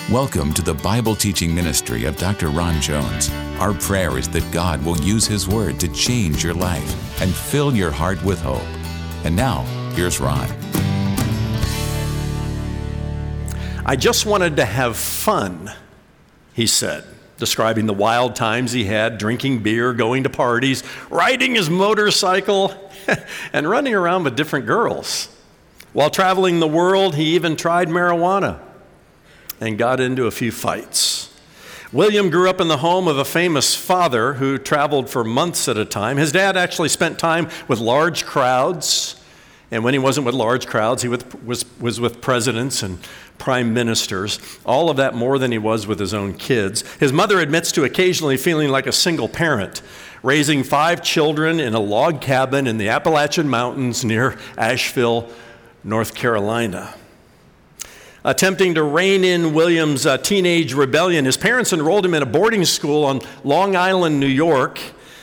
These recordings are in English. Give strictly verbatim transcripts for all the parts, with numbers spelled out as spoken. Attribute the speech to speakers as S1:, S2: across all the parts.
S1: Welcome to the Bible teaching ministry of Doctor Ron Jones. Our prayer is that God will use His Word to change your life and fill your heart with hope. And now, here's Ron.
S2: I just wanted to have fun, he said, describing the wild times he had drinking beer, going to parties, riding his motorcycle, and running around with different girls. While traveling the world, he even tried marijuana and got into a few fights. William grew up in the home of a famous father who traveled for months at a time. His dad actually spent time with large crowds, and when he wasn't with large crowds, he was, was, was with presidents and prime ministers, all of that more than he was with his own kids. His mother admits to occasionally feeling like a single parent, raising five children in a log cabin in the Appalachian Mountains near Asheville, North Carolina. Attempting to rein in William's uh, teenage rebellion, his parents enrolled him in a boarding school on Long Island, New York,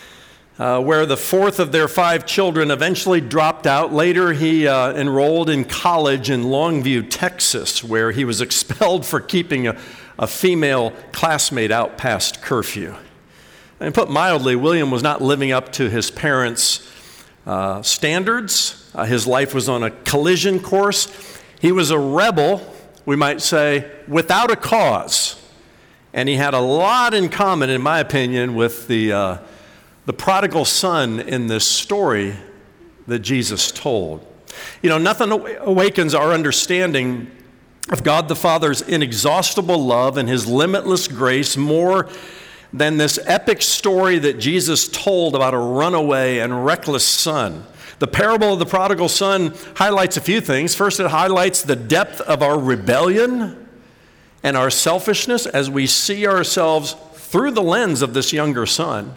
S2: uh, where the fourth of their five children eventually dropped out. Later, he uh, enrolled in college in Longview, Texas, where he was expelled for keeping a, a female classmate out past curfew. And put mildly, William was not living up to his parents' uh, standards. Uh, his life was on a collision course. He was a rebel, we might say, without a cause. And he had a lot in common, in my opinion, with the, uh, the prodigal son in this story that Jesus told. You know, nothing awakens our understanding of God the Father's inexhaustible love and His limitless grace more than this epic story that Jesus told about a runaway and reckless son. The parable of the prodigal son highlights a few things. First, it highlights the depth of our rebellion and our selfishness as we see ourselves through the lens of this younger son.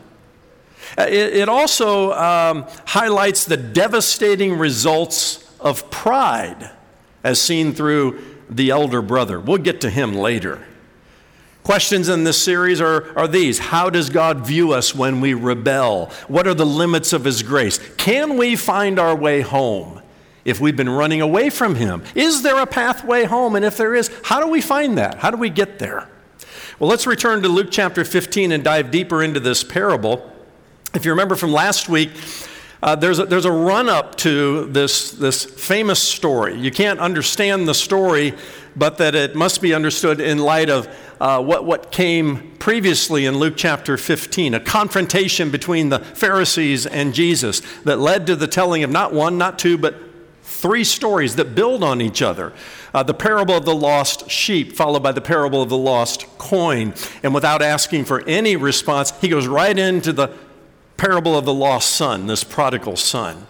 S2: It, it also um, highlights the devastating results of pride as seen through the elder brother. We'll get to him later. Questions in this series are, are these. How does God view us when we rebel? What are the limits of His grace? Can we find our way home if we've been running away from Him? Is there a pathway home? And if there is, how do we find that? How do we get there? Well, let's return to Luke chapter fifteen and dive deeper into this parable. If you remember from last week, Uh, there's, a, there's a run-up to this, this famous story. You can't understand the story, but that it must be understood in light of uh, what, what came previously in Luke chapter fifteen, a confrontation between the Pharisees and Jesus that led to the telling of not one, not two, but three stories that build on each other. Uh, the parable of the lost sheep, followed by the parable of the lost coin. And without asking for any response, he goes right into the parable of the lost son, this prodigal son.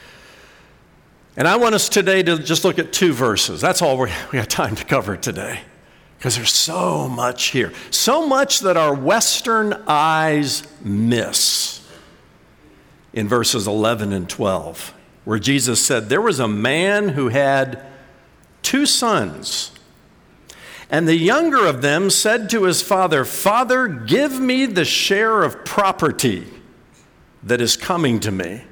S2: And I want us today to just look at two verses. That's all we got time to cover today, because there's so much here. So much that our Western eyes miss. In verses eleven and twelve, where Jesus said, there was a man who had two sons. And the younger of them said to his father, Father, give me the share of property that is coming to me.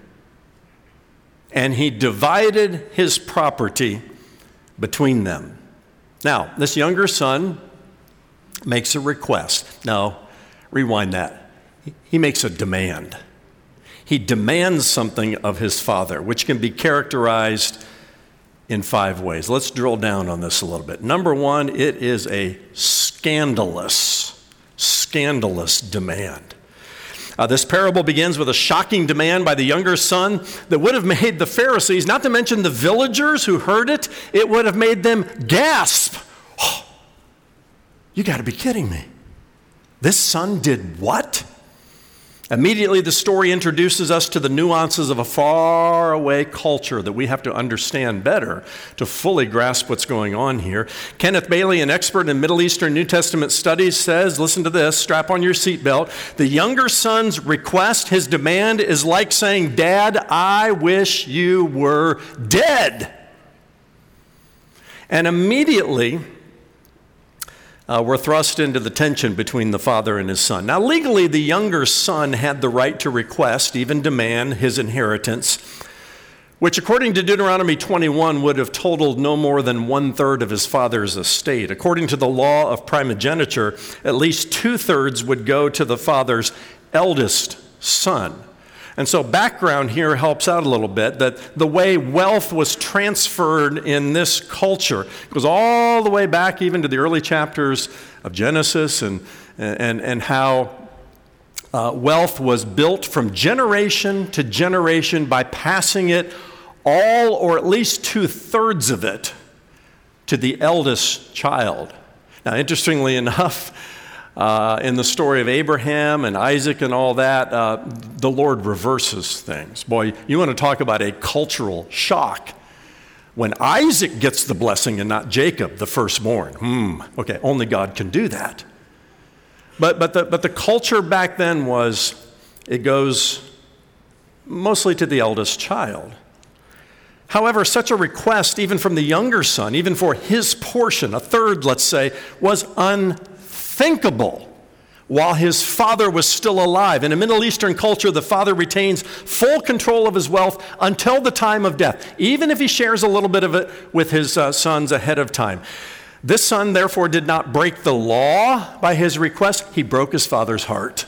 S2: And he divided his property between them. Now, this younger son makes a request. No, rewind that. He makes a demand. He demands something of his father, which can be characterized in five ways. Let's drill down on this a little bit. Number one, it is a scandalous, scandalous demand. Uh, this parable begins with a shocking demand by the younger son that would have made the Pharisees, not to mention the villagers who heard it, it would have made them gasp. Oh, you got to be kidding me. This son did what? Immediately, the story introduces us to the nuances of a faraway culture that we have to understand better to fully grasp what's going on here. Kenneth Bailey, an expert in Middle Eastern New Testament studies, says, listen to this, strap on your seatbelt. The younger son's request, his demand, is like saying, Dad, I wish you were dead. And immediately, Uh, were thrust into the tension between the father and his son. Now, legally, the younger son had the right to request, even demand, his inheritance, which according to Deuteronomy twenty-one would have totaled no more than one-third of his father's estate. According to the law of primogeniture, at least two-thirds would go to the father's eldest son. And so background here helps out a little bit, that the way wealth was transferred in this culture goes all the way back even to the early chapters of Genesis, and, and, and how uh, wealth was built from generation to generation by passing it all, or at least two-thirds of it, to the eldest child. Now, interestingly enough, uh, in the story of Abraham and Isaac and all that, uh, the Lord reverses things. Boy, you want to talk about a cultural shock. When Isaac gets the blessing and not Jacob, the firstborn. Hmm, okay, only God can do that. But, but, the, but the culture back then was, it goes mostly to the eldest child. However, such a request, even from the younger son, even for his portion, a third, let's say, was unthinkable while his father was still alive. In a Middle Eastern culture, the father retains full control of his wealth until the time of death, even if he shares a little bit of it with his uh, sons ahead of time. This son, therefore, did not break the law by his request. He broke his father's heart.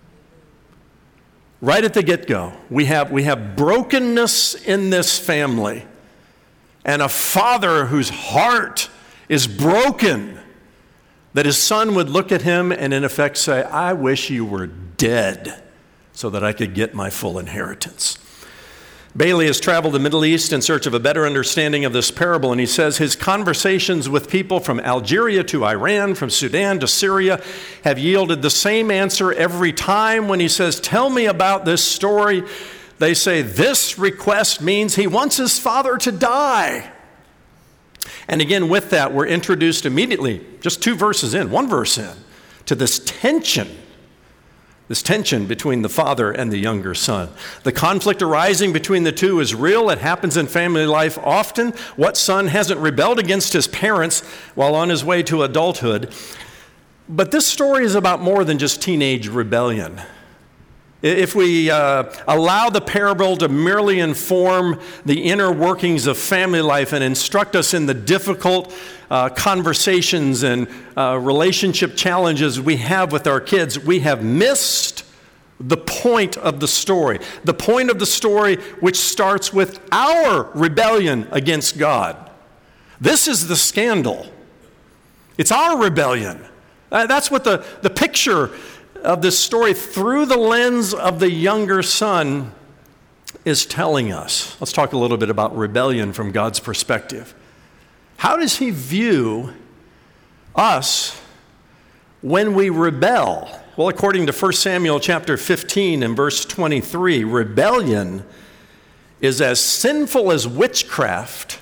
S2: Right at the get-go, we have, we have brokenness in this family, and a father whose heart is broken, that his son would look at him and in effect say, I wish you were dead so that I could get my full inheritance. Bailey has traveled the Middle East in search of a better understanding of this parable, and he says his conversations with people from Algeria to Iran, from Sudan to Syria, have yielded the same answer every time. When he says, tell me about this story, they say, this request means he wants his father to die. And again, with that, we're introduced immediately, just two verses in, one verse in, to this tension This tension between the father and the younger son. The conflict arising between the two is real. It happens in family life often. What son hasn't rebelled against his parents while on his way to adulthood? But this story is about more than just teenage rebellion. If we uh, allow the parable to merely inform the inner workings of family life and instruct us in the difficult uh, conversations and uh, relationship challenges we have with our kids, we have missed the point of the story. The point of the story which starts with our rebellion against God. This is the scandal. It's our rebellion. Uh, that's what the, the picture of this story through the lens of the younger son is telling us. Let's talk a little bit about rebellion from God's perspective. How does he view us when we rebel? Well, according to First Samuel chapter fifteen and verse twenty-three, rebellion is as sinful as witchcraft,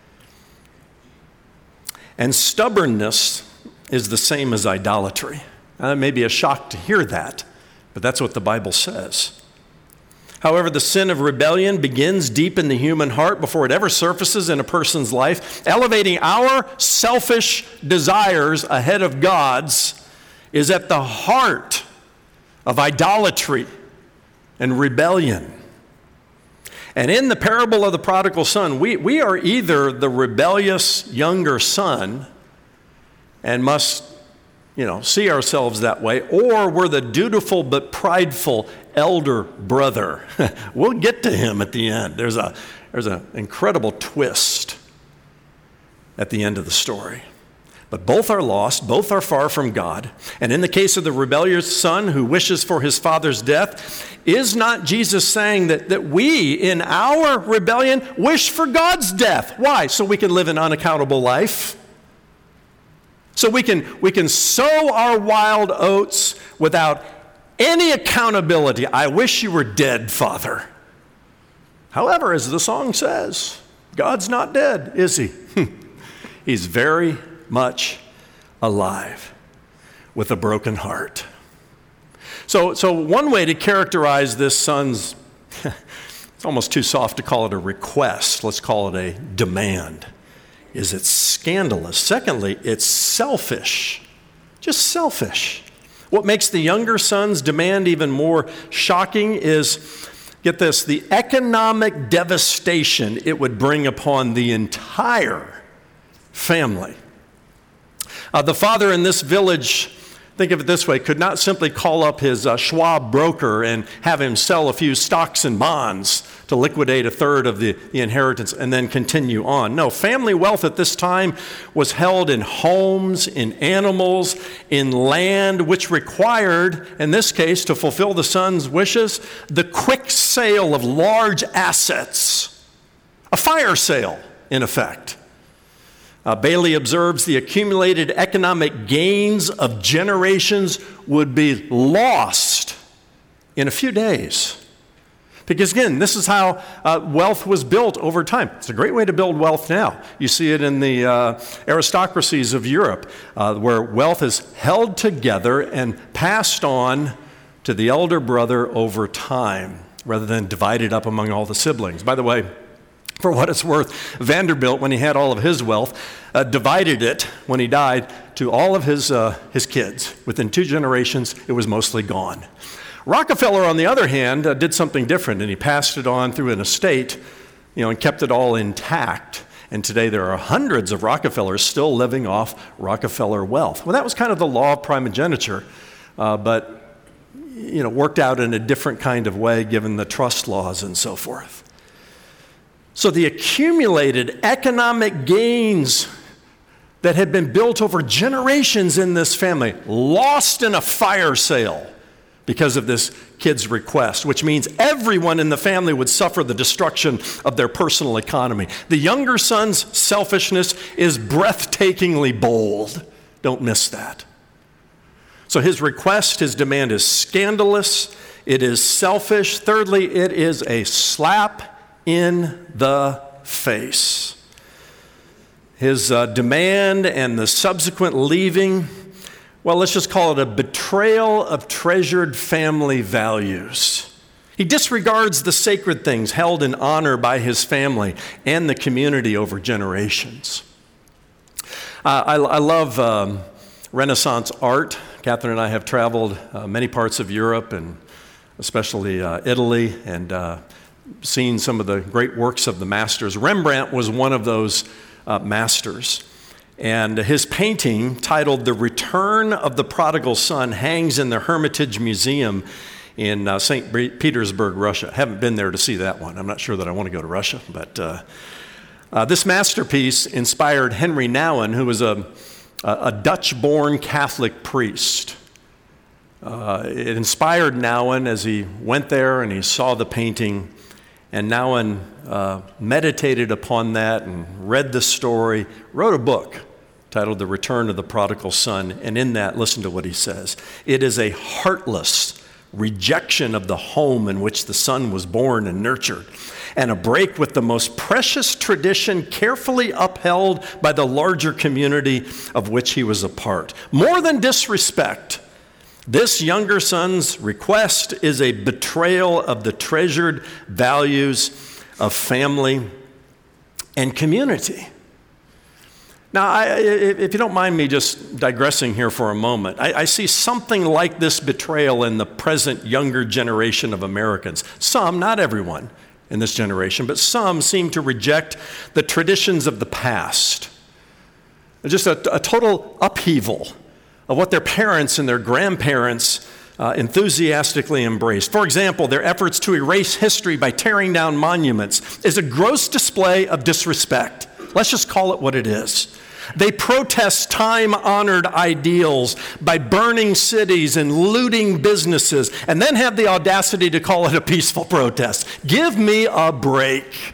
S2: and stubbornness is the same as idolatry. Now, it may be a shock to hear that, but that's what the Bible says. However, the sin of rebellion begins deep in the human heart before it ever surfaces in a person's life. Elevating our selfish desires ahead of God's is at the heart of idolatry and rebellion. And in the parable of the prodigal son, we, we are either the rebellious younger son and must you know, see ourselves that way, or we're the dutiful but prideful elder brother. We'll get to him at the end. There's a there's an incredible twist at the end of the story. But both are lost, both are far from God. And in the case of the rebellious son who wishes for his father's death, is not Jesus saying that, that we, in our rebellion, wish for God's death? Why? So we can live an unaccountable life? So we can, we can sow our wild oats without any accountability. I wish you were dead, Father. However, as the song says, God's not dead, is he? He's very much alive with a broken heart. So, so one way to characterize this son's, it's almost too soft to call it a request, let's call it a demand, is it's scandalous. Secondly, it's selfish, just selfish. What makes the younger son's demand even more shocking is Get this, the economic devastation it would bring upon the entire family. Uh, the father in this village, think of it this way, could not simply call up his uh, Schwab broker and have him sell a few stocks and bonds to liquidate a third of the, the inheritance and then continue on. No, family wealth at this time was held in homes, in animals, in land, which required, in this case, to fulfill the son's wishes, the quick sale of large assets, a fire sale, in effect. Uh, Bailey observes the accumulated economic gains of generations would be lost in a few days. Because again, this is how uh, wealth was built over time. It's a great way to build wealth now. You see it in the uh, aristocracies of Europe, uh, where wealth is held together and passed on to the elder brother over time, rather than divided up among all the siblings. By the way, for what it's worth, Vanderbilt, when he had all of his wealth, uh, divided it, when he died, to all of his, uh, his kids. Within two generations, it was mostly gone. Rockefeller, on the other hand, uh, did something different, and he passed it on through an estate, you know, and kept it all intact. And today there are hundreds of Rockefellers still living off Rockefeller wealth. Well, that was kind of the law of primogeniture, uh, but, you know, worked out in a different kind of way given the trust laws and so forth. So the accumulated economic gains that had been built over generations in this family, lost in a fire sale because of this kid's request, which means everyone in the family would suffer the destruction of their personal economy. The younger son's selfishness is breathtakingly bold. Don't miss that. So his request, his demand is scandalous. It is selfish. Thirdly, it is a slap in the face. His uh, demand and the subsequent leaving, well, let's just call it a betrayal of treasured family values. He disregards the sacred things held in honor by his family and the community over generations. Uh, I, I love um, Renaissance art. Catherine and I have traveled uh, many parts of Europe, and especially uh, Italy, and uh, seen some of the great works of the masters. Rembrandt was one of those uh, masters. And his painting, titled The Return of the Prodigal Son, hangs in the Hermitage Museum in uh, Saint Petersburg, Russia. I haven't been there to see that one. I'm not sure that I want to go to Russia. But uh, uh, this masterpiece inspired Henry Nouwen, who was a, a Dutch-born Catholic priest. Uh, it inspired Nouwen as he went there and he saw the painting. And Nouwen uh, meditated upon that and read the story, wrote a book titled The Return of the Prodigal Son, and in that, listen to what he says. It is a heartless rejection of the home in which the son was born and nurtured, and a break with the most precious tradition carefully upheld by the larger community of which he was a part. More than disrespect, this younger son's request is a betrayal of the treasured values of family and community. Now, I, if you don't mind me just digressing here for a moment, I, I see something like this betrayal in the present younger generation of Americans. Some, not everyone in this generation, but some seem to reject the traditions of the past. Just a, a total upheaval of what their parents and their grandparents uh, enthusiastically embraced. For example, their efforts to erase history by tearing down monuments is a gross display of disrespect. Let's just call it what it is. They protest time-honored ideals by burning cities and looting businesses, and then have the audacity to call it a peaceful protest. Give me a break.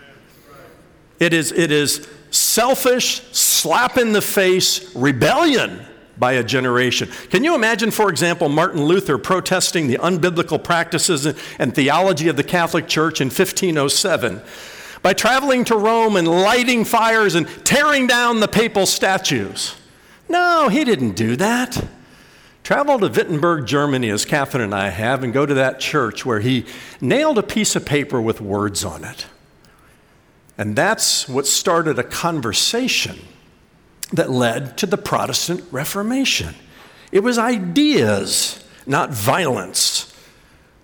S2: It is, it is selfish, slap-in-the-face rebellion by a generation. Can you imagine, for example, Martin Luther protesting the unbiblical practices and theology of the Catholic Church in fifteen oh seven by traveling to Rome and lighting fires and tearing down the papal statues? No, he didn't do that. Travel to Wittenberg, Germany, as Catherine and I have, and go to that church where he nailed a piece of paper with words on it. And that's what started a conversation that led to the Protestant Reformation. It was ideas, not violence,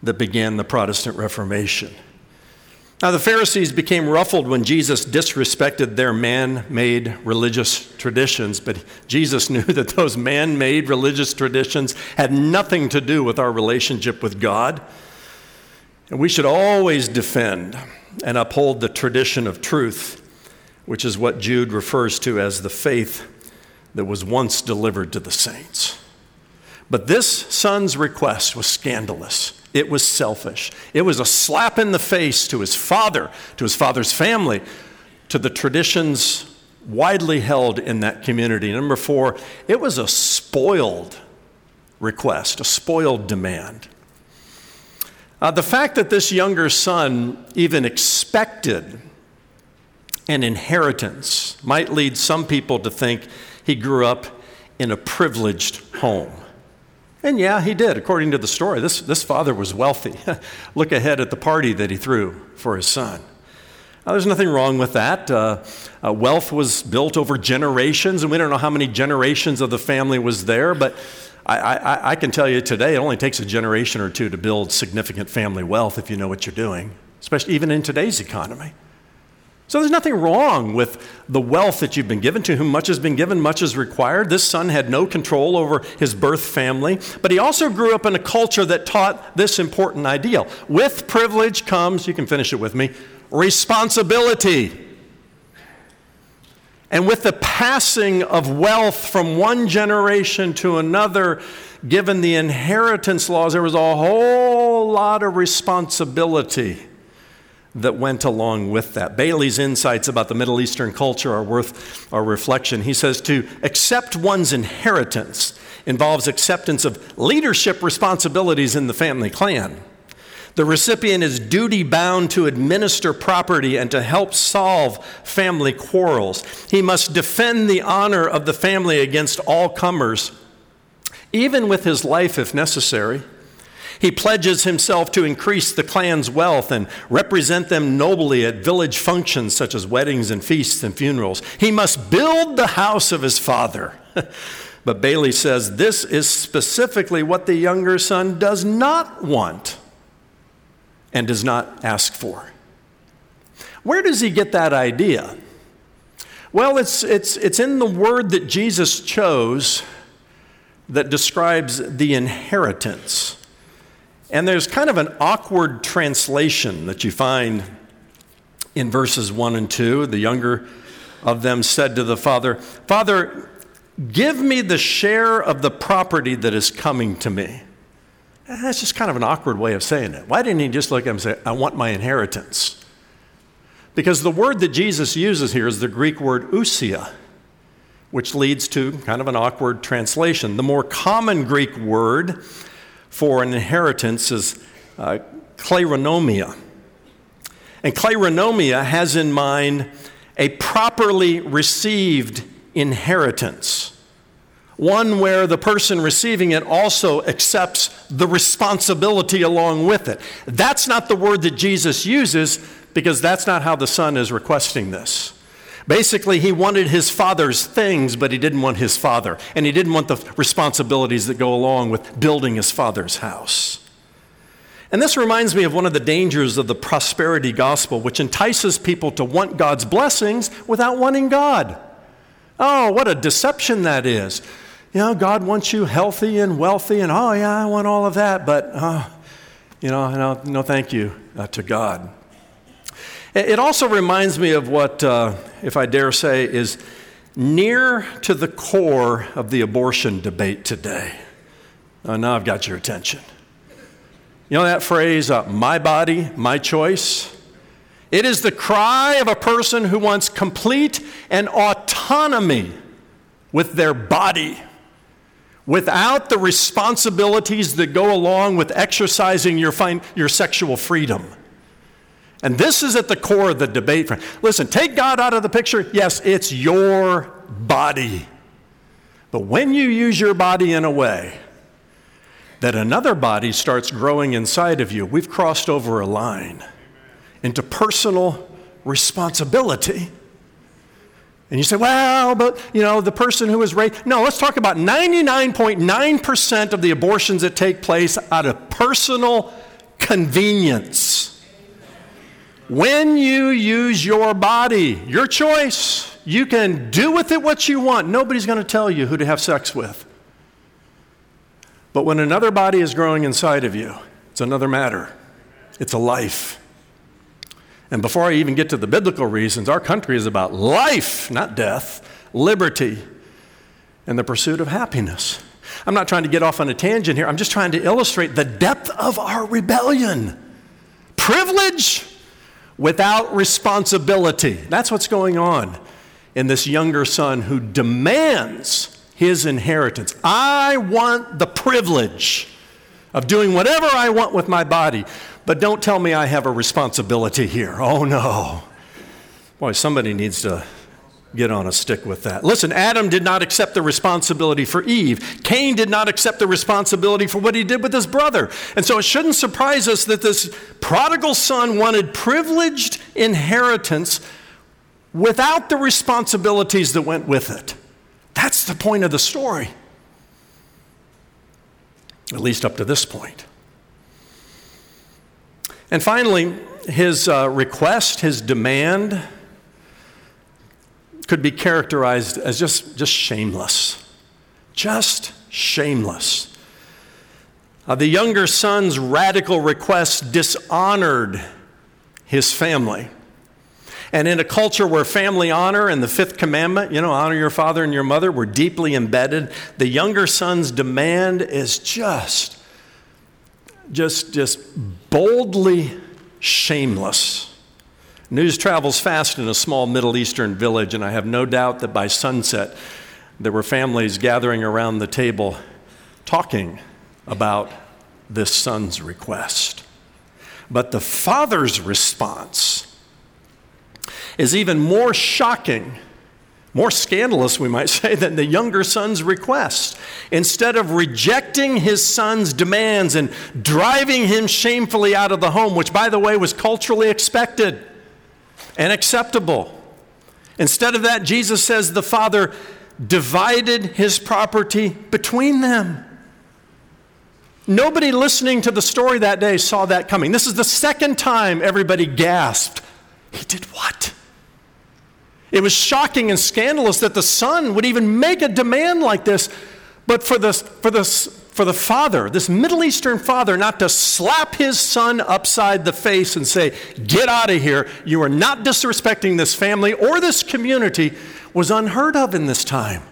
S2: that began the Protestant Reformation. Now, the Pharisees became ruffled when Jesus disrespected their man-made religious traditions, but Jesus knew that those man-made religious traditions had nothing to do with our relationship with God. And we should always defend and uphold the tradition of truth, which is what Jude refers to as the faith that was once delivered to the saints. But this son's request was scandalous. It was selfish. It was a slap in the face to his father, to his father's family, to the traditions widely held in that community. Number four, it was a spoiled request, a spoiled demand. Uh, the fact that this younger son even expected an inheritance might lead some people to think he grew up in a privileged home. And yeah, he did. According to the story, this, this father was wealthy. Look ahead at the party that he threw for his son. Now, there's nothing wrong with that. Uh, uh, wealth was built over generations, and we don't know how many generations of the family was there, but I, I, I can tell you today, it only takes a generation or two to build significant family wealth if you know what you're doing, especially even in today's economy. So there's nothing wrong with the wealth that you've been given. To whom much has been given, much is required. This son had no control over his birth family, but he also grew up in a culture that taught this important ideal. With privilege comes, you can finish it with me, responsibility. And with the passing of wealth from one generation to another, given the inheritance laws, there was a whole lot of responsibility that went along with that. Bailey's insights about the Middle Eastern culture are worth our reflection. He says to accept one's inheritance involves acceptance of leadership responsibilities in the family clan. The recipient is duty-bound to administer property and to help solve family quarrels. He must defend the honor of the family against all comers, even with his life if necessary. He pledges himself to increase the clan's wealth and represent them nobly at village functions such as weddings and feasts and funerals. He must build the house of his father. But Bailey says this is specifically what the younger son does not want and does not ask for. Where does he get that idea? Well, it's, it's, it's in the word that Jesus chose that describes the inheritance. And there's kind of an awkward translation that you find in verses one and two. The younger of them said to the father, "Father, give me the share of the property that is coming to me." That's just kind of an awkward way of saying it. Why didn't he just look at him and say, "I want my inheritance"? Because the word that Jesus uses here is the Greek word ousia, which leads to kind of an awkward translation. The more common Greek word for an inheritance is uh, kleronomia. And kleronomia has in mind a properly received inheritance, one where the person receiving it also accepts the responsibility along with it. That's not the word that Jesus uses, because that's not how the son is requesting this. Basically, he wanted his father's things, but he didn't want his father. And he didn't want the responsibilities that go along with building his father's house. And this reminds me of one of the dangers of the prosperity gospel, which entices people to want God's blessings without wanting God. Oh, what a deception that is. You know, God wants you healthy and wealthy, and oh yeah, I want all of that, but uh, you know, no, no thank you uh, to God. It also reminds me of what, uh, if I dare say, is near to the core of the abortion debate today. Uh, now I've got your attention. You know that phrase, uh, my body, my choice? It is the cry of a person who wants complete and autonomy with their body, without the responsibilities that go along with exercising your, fin- your sexual freedom. And this is at the core of the debate. Listen, take God out of the picture. Yes, it's your body. But when you use your body in a way that another body starts growing inside of you, we've crossed over a line into personal responsibility. And you say, well, but, you know, the person who was raped. No, let's talk about ninety-nine point nine percent of the abortions that take place out of personal convenience. When you use your body, your choice, you can do with it what you want. Nobody's going to tell you who to have sex with. But when another body is growing inside of you, it's another matter. It's a life. And before I even get to the biblical reasons, our country is about life, not death, liberty, and the pursuit of happiness. I'm not trying to get off on a tangent here. I'm just trying to illustrate the depth of our rebellion. Privilege without responsibility. That's what's going on in this younger son who demands his inheritance. I want the privilege of doing whatever I want with my body, but don't tell me I have a responsibility here. Oh no. Boy, somebody needs to get on a stick with that. Listen, Adam did not accept the responsibility for Eve. Cain did not accept the responsibility for what he did with his brother. And so it shouldn't surprise us that this prodigal son wanted privileged inheritance without the responsibilities that went with it. That's the point of the story, at least up to this point. And finally, his uh, request, his demand, could be characterized as just, just shameless. Just shameless. Uh, the younger son's radical request dishonored his family. And in a culture where family honor and the fifth commandment, you know, honor your father and your mother, were deeply embedded, the younger son's demand is just, just, just boldly shameless. News travels fast in a small Middle Eastern village, and I have no doubt that by sunset, there were families gathering around the table talking about this son's request. But the father's response is even more shocking, more scandalous, we might say, than the younger son's request. Instead of rejecting his son's demands and driving him shamefully out of the home, which, by the way, was culturally expected and acceptable, instead of that, Jesus says the father divided his property between them. Nobody listening to the story that day saw that coming. This is the second time everybody gasped. He did what? It was shocking and scandalous that the son would even make a demand like this, but for the, for the, for the father, this Middle Eastern father, not to slap his son upside the face and say, get out of here, you are not disrespecting this family or this community, was unheard of in this time.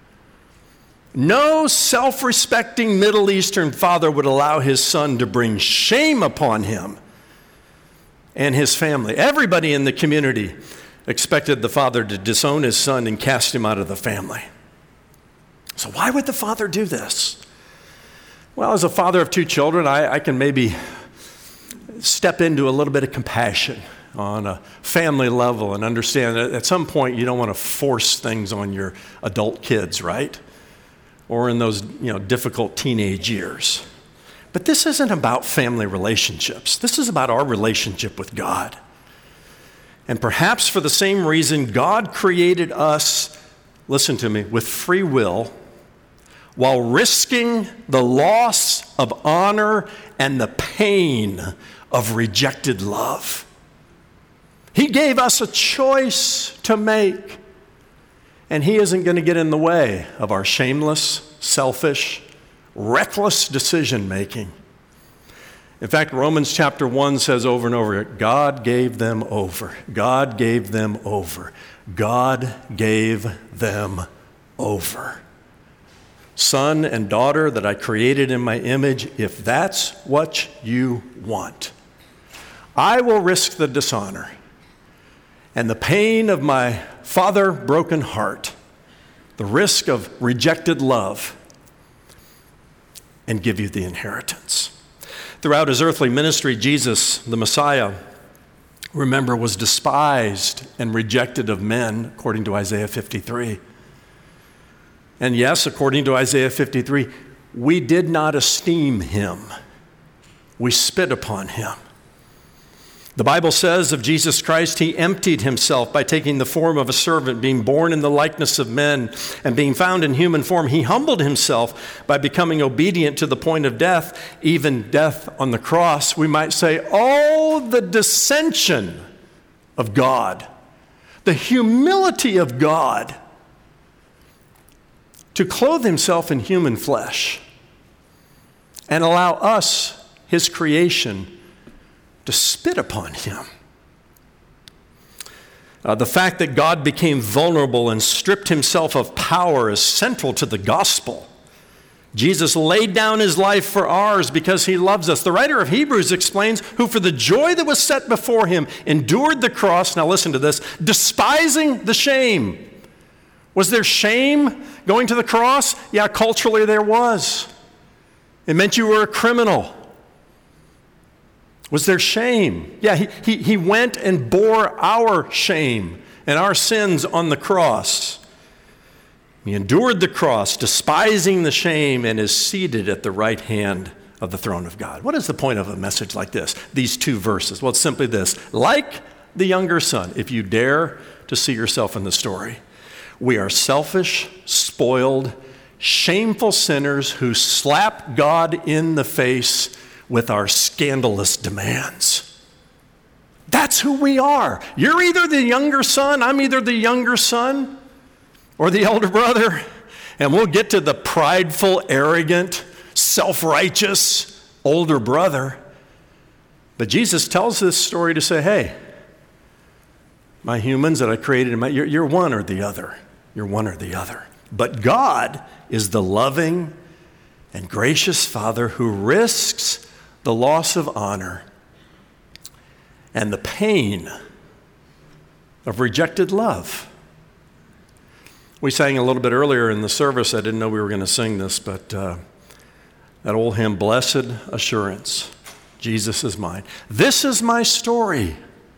S2: No self-respecting Middle Eastern father would allow his son to bring shame upon him and his family. Everybody in the community expected the father to disown his son and cast him out of the family. So why would the father do this? Well, as a father of two children, I, I can maybe step into a little bit of compassion on a family level and understand that at some point you don't want to force things on your adult kids, right? Or in those, you know, difficult teenage years. But this isn't about family relationships. This is about our relationship with God. And perhaps for the same reason, God created us, listen to me, with free will, while risking the loss of honor and the pain of rejected love. He gave us a choice to make, and He isn't going to get in the way of our shameless, selfish, reckless decision making. In fact, Romans chapter one says over and over, God gave them over. God gave them over. God gave them over. Son and daughter that I created in my image, if that's what you want, I will risk the dishonor and the pain of my father broken heart, the risk of rejected love, and give you the inheritance. Throughout his earthly ministry, Jesus, the Messiah, remember, was despised and rejected of men, according to Isaiah fifty-three. And yes, according to Isaiah fifty-three, we did not esteem him. We spit upon him. The Bible says of Jesus Christ, he emptied himself by taking the form of a servant, being born in the likeness of men, and being found in human form. He humbled himself by becoming obedient to the point of death, even death on the cross. We might say, oh, the dissension of God, the humility of God to clothe himself in human flesh and allow us, his creation, to spit upon him. Uh, the fact that God became vulnerable and stripped himself of power is central to the gospel. Jesus laid down his life for ours because he loves us. The writer of Hebrews explains, who for the joy that was set before him endured the cross, now listen to this, despising the shame. Was there shame going to the cross? Yeah, culturally there was. It meant you were a criminal. Was there shame? Yeah, he, he, he went and bore our shame and our sins on the cross. He endured the cross, despising the shame, and is seated at the right hand of the throne of God. What is the point of a message like this? These two verses. Well, it's simply this. Like the younger son, if you dare to see yourself in the story, we are selfish, spoiled, shameful sinners who slap God in the face with our scandalous demands. That's who we are. You're either the younger son, I'm either the younger son or the elder brother, and we'll get to the prideful, arrogant, self-righteous older brother. But Jesus tells this story to say, hey, my humans that I created, you're, you're one or the other. You're one or the other. But God is the loving and gracious Father who risks the loss of honor and the pain of rejected love. We sang a little bit earlier in the service. I didn't know we were going to sing this, but uh, that old hymn, Blessed Assurance, Jesus is mine. This is my story.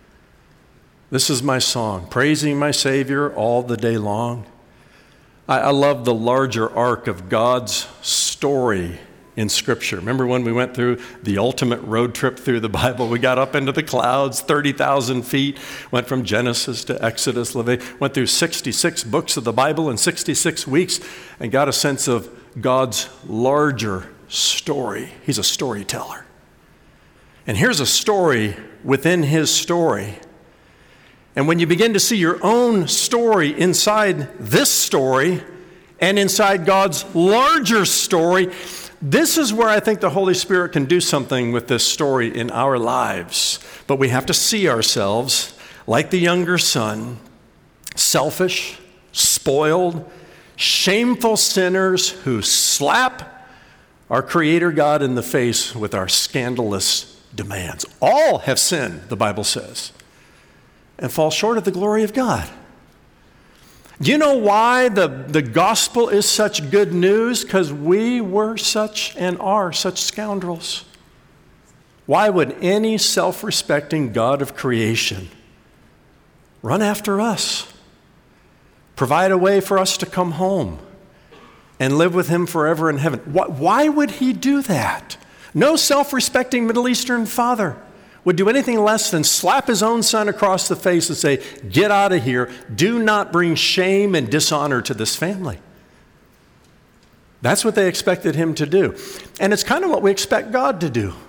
S2: This is my song, praising my Savior all the day long. I, I love the larger arc of God's story in Scripture. Remember when we went through the ultimate road trip through the Bible? We got up into the clouds, thirty thousand feet, went from Genesis to Exodus, Leviticus, went through sixty-six books of the Bible in sixty-six weeks and got a sense of God's larger story. He's a storyteller. And here's a story within his story. And when you begin to see your own story inside this story and inside God's larger story, this is where I think the Holy Spirit can do something with this story in our lives. But we have to see ourselves like the younger son, selfish, spoiled, shameful sinners who slap our Creator God in the face with our scandalous demands. All have sinned, the Bible says, and fall short of the glory of God. Do you know why the, the gospel is such good news? Because we were such and are such scoundrels. Why would any self-respecting God of creation run after us, provide a way for us to come home and live with him forever in heaven? Why, why would he do that? No self-respecting Middle Eastern father would do anything less than slap his own son across the face and say, get out of here. Do not bring shame and dishonor to this family. That's what they expected him to do. And it's kind of what we expect God to do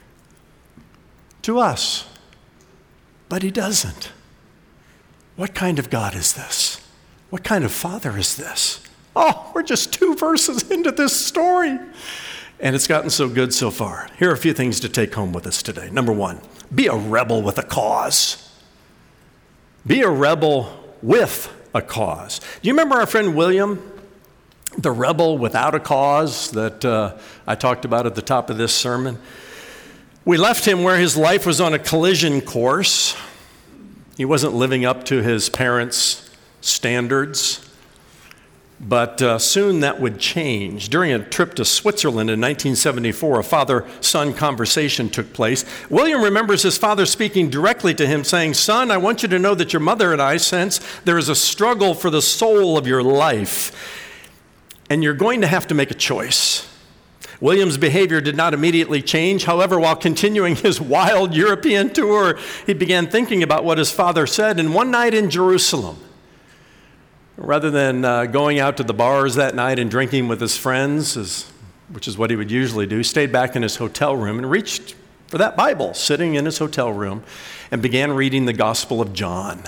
S2: to us. But he doesn't. What kind of God is this? What kind of father is this? Oh, we're just two verses into this story. And it's gotten so good so far. Here are a few things to take home with us today. Number one, be a rebel with a cause. Be a rebel with a cause. Do you remember our friend William, the rebel without a cause that uh, I talked about at the top of this sermon? We left him where his life was on a collision course. He wasn't living up to his parents' standards. But uh, soon that would change. During a trip to Switzerland in nineteen seventy-four, a father-son conversation took place. William remembers his father speaking directly to him, saying, "Son, I want you to know that your mother and I sense there is a struggle for the soul of your life, and you're going to have to make a choice. William's behavior did not immediately change. However, while continuing his wild European tour, he began thinking about what his father said. And one night in Jerusalem, rather than uh, going out to the bars that night and drinking with his friends, as, which is what he would usually do, he stayed back in his hotel room and reached for that Bible, sitting in his hotel room, and began reading the Gospel of John.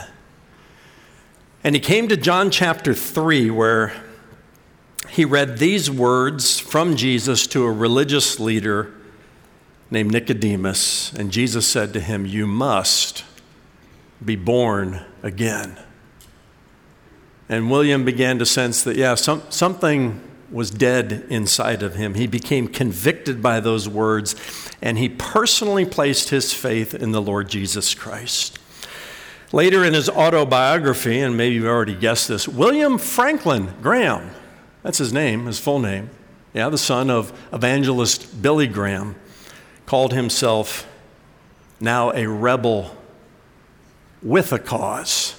S2: And he came to John chapter three, where he read these words from Jesus to a religious leader named Nicodemus. And Jesus said to him, "You must be born again." And William began to sense that, yeah, some, something was dead inside of him. He became convicted by those words, and he personally placed his faith in the Lord Jesus Christ. Later in his autobiography, and maybe you've already guessed this, William Franklin Graham, that's his name, his full name, yeah, the son of evangelist Billy Graham, called himself now a rebel with a cause.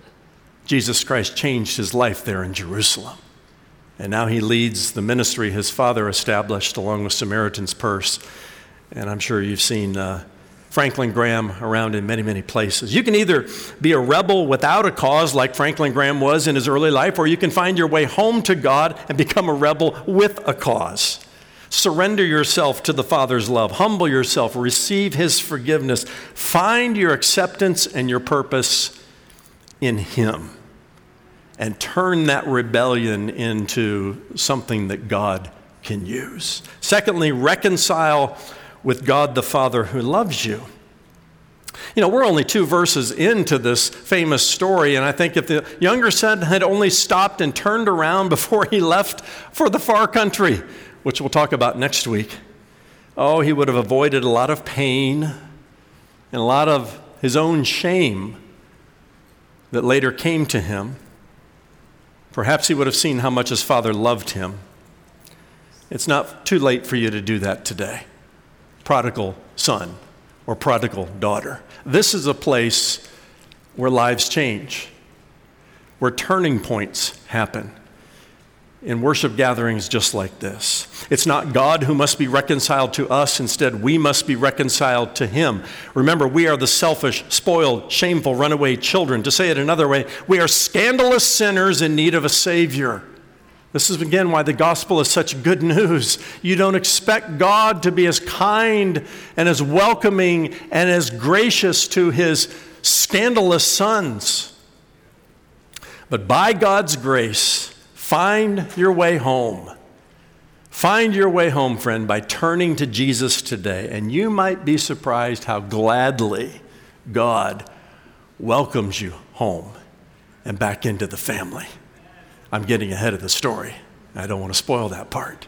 S2: Jesus Christ changed his life there in Jerusalem. And now he leads the ministry his father established along with Samaritan's Purse. And I'm sure you've seen uh, Franklin Graham around in many, many places. You can either be a rebel without a cause like Franklin Graham was in his early life, or you can find your way home to God and become a rebel with a cause. Surrender yourself to the Father's love. Humble yourself. Receive his forgiveness. Find your acceptance and your purpose in him, and turn that rebellion into something that God can use. Secondly, reconcile with God the Father who loves you. You know, we're only two verses into this famous story, and I think if the younger son had only stopped and turned around before he left for the far country, which we'll talk about next week, oh, he would have avoided a lot of pain and a lot of his own shame that later came to him. Perhaps he would have seen how much his father loved him. It's not too late for you to do that today. Prodigal son or prodigal daughter. This is a place where lives change, where turning points happen in worship gatherings just like this. It's not God who must be reconciled to us. Instead, we must be reconciled to him. Remember, we are the selfish, spoiled, shameful, runaway children. To say it another way, we are scandalous sinners in need of a Savior. This is, again, why the gospel is such good news. You don't expect God to be as kind and as welcoming and as gracious to his scandalous sons. But by God's grace, find your way home. Find your way home, friend, by turning to Jesus today. And you might be surprised how gladly God welcomes you home and back into the family. I'm getting ahead of the story. I don't want to spoil that part.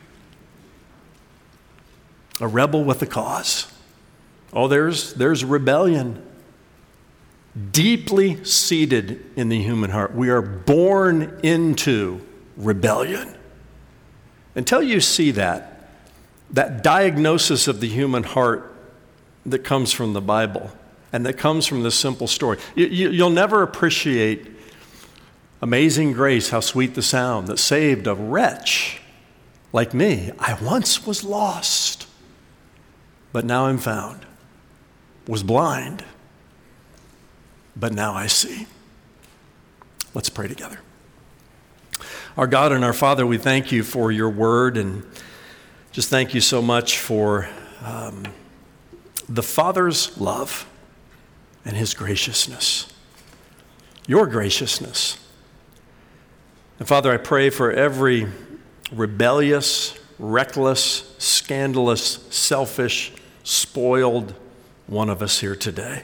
S2: A rebel with a cause. Oh, there's, there's rebellion deeply seated in the human heart. We are born into rebellion. Until you see that, that diagnosis of the human heart that comes from the Bible and that comes from this simple story, you, you, you'll never appreciate amazing grace, how sweet the sound that saved a wretch like me. I once was lost, but now I'm found. Was blind, but now I see. Let's pray together. Our God and our Father, we thank you for your word, and just thank you so much for um, the Father's love and his graciousness, your graciousness. And Father, I pray for every rebellious, reckless, scandalous, selfish, spoiled one of us here today.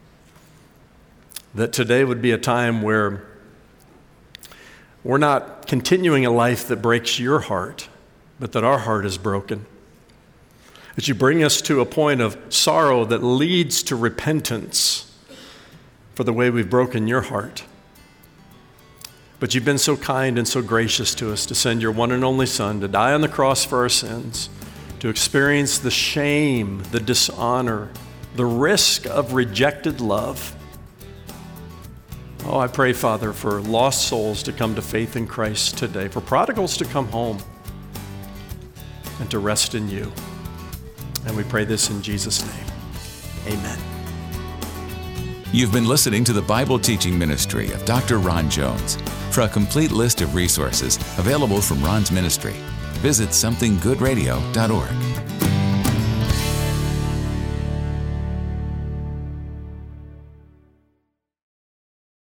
S2: That today would be a time where we're not continuing a life that breaks your heart, but that our heart is broken. That you bring us to a point of sorrow that leads to repentance for the way we've broken your heart. But you've been so kind and so gracious to us to send your one and only Son to die on the cross for our sins, to experience the shame, the dishonor, the risk of rejected love. Oh, I pray, Father, for lost souls to come to faith in Christ today, for prodigals to come home. and to rest in you. And we pray this in Jesus' name. Amen.
S1: You've been listening to the Bible teaching ministry of Doctor Ron Jones. For a complete list of resources available from Ron's ministry, visit something good radio dot org.